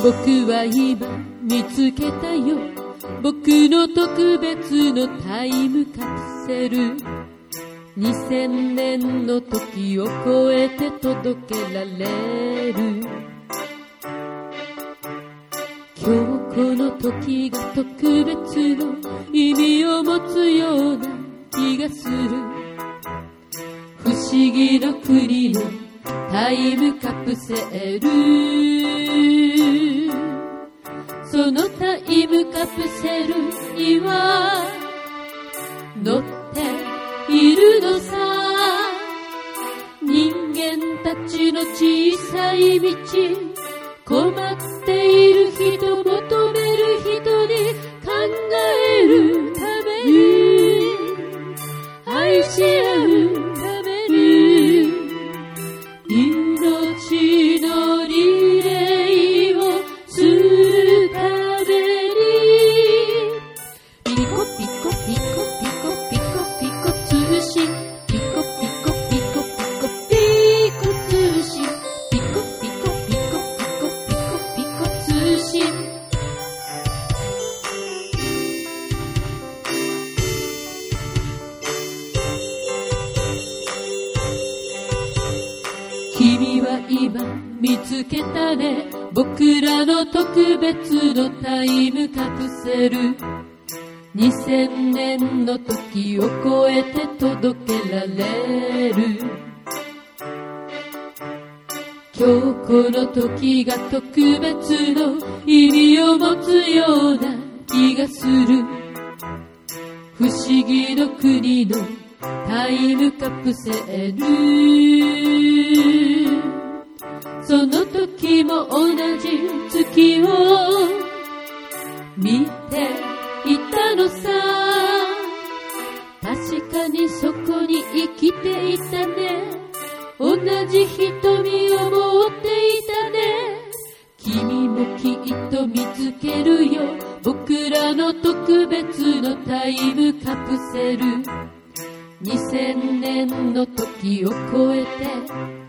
僕は今見つけたよ、僕の特別のタイムカプセル。2000年の時を超えて届けられる。今日この時が特別の意味を持つような気がする。不思議の国のタイムカプセル。そのタイムカプセルには乗っているのさ。人間たちの小さい道、困っている人、求める人に考えるために、愛し合うために、命のリレーをするために、ピコピコピコピコピコピコ通信、ピコピコピコピコピコ通信、ピコピコピコピコピコピコ通信。君は今見つけたね、僕らの特別のタイムカプセル。2000年の時を超えて届けられる。今日この時が特別の意味を持つような気がする。不思議の国のタイムカプセル。その時も同じ月を見ていたのさ。確かにそこに生きていたね。同じ瞳を持っていたね。君もきっと見つけるよ、僕らの特別のタイムカプセル。2000年の時を超えて